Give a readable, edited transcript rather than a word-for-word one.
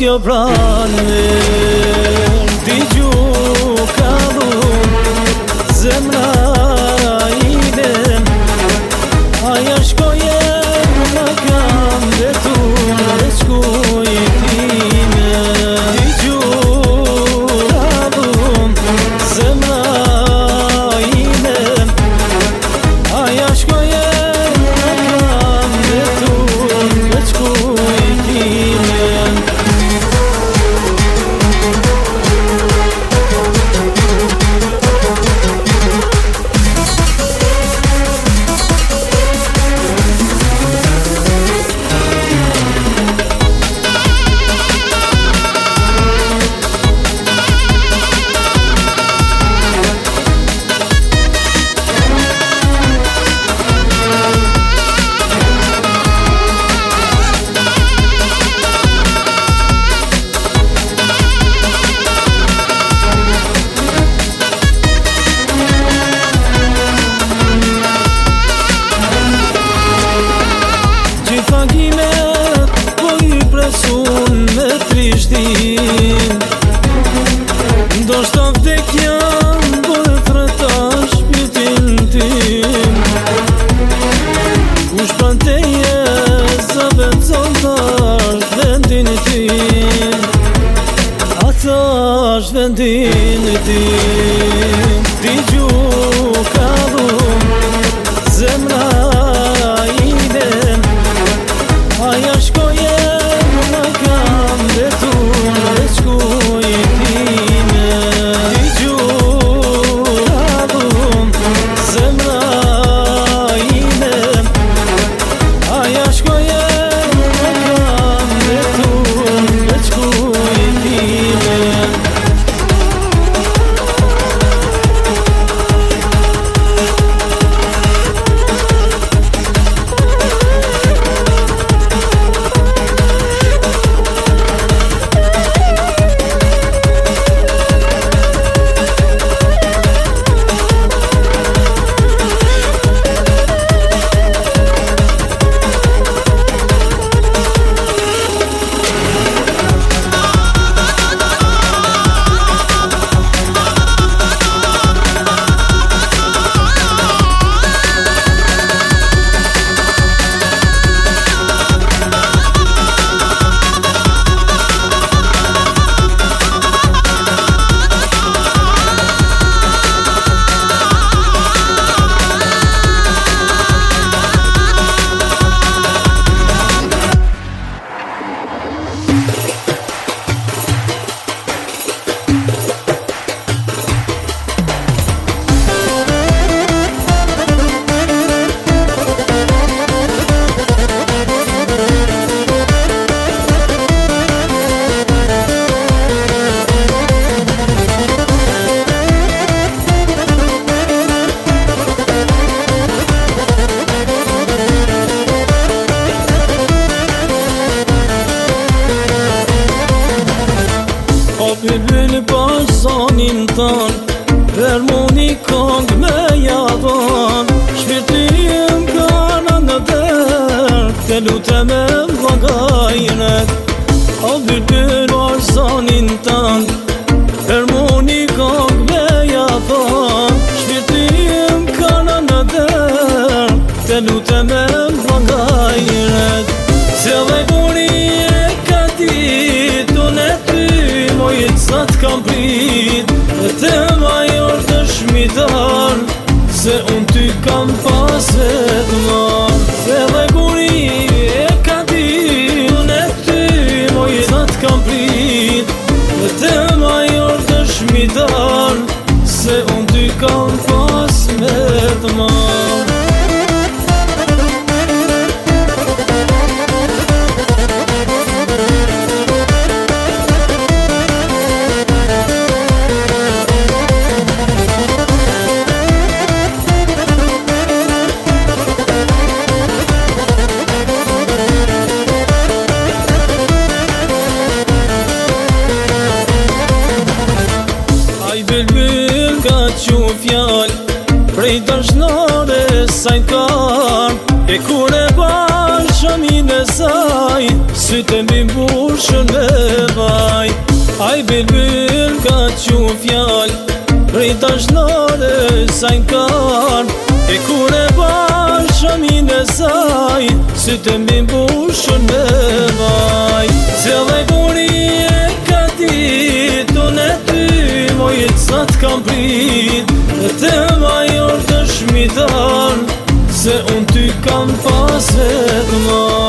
jo pranë Ti gju ka dhun zemra ide Aja shkoje në kam detun shkuj time Ti gju ka dhun zemra ide Aja shkoje në kam detun shkuj time Sun me trishtin Do shta vdekja bëhe tretash pjutin tim Kush pran teje zavet zondash vendin tim Atash vendin tim Ti gju ka dhun zemra ide Aja shkoje Bülbül başsanin tan Vermoni kong me jadhan Shpirtim kanë në der Te lutem e vagajnet O bülbül başsanin tan Vermoni kong me jadhan Shpirtim kanë në der Te lutem e vagajnet Se dhe guri e ka ditun e ty Mojit sa t'kam prit E te major të shmitar Se unë ty kam pas vetëmar Se dhe guri e ka ditun e ty Mojit sa t'kam prit E te major të shmitar Se unë ty kam pas vetëmar fjall prej dashnare saj kar E kure bashkëmin e saj sytë mi mbushën me Aj bilbil ka qu fjall prej dashnare sajn kan e kur e bash shamin e saj sytë mbi mbushën me vaj zellaj buri e ka dit unë e ty mojit sa t'kam prit e te major të shmitar se unë ty kam pas vetëmaj.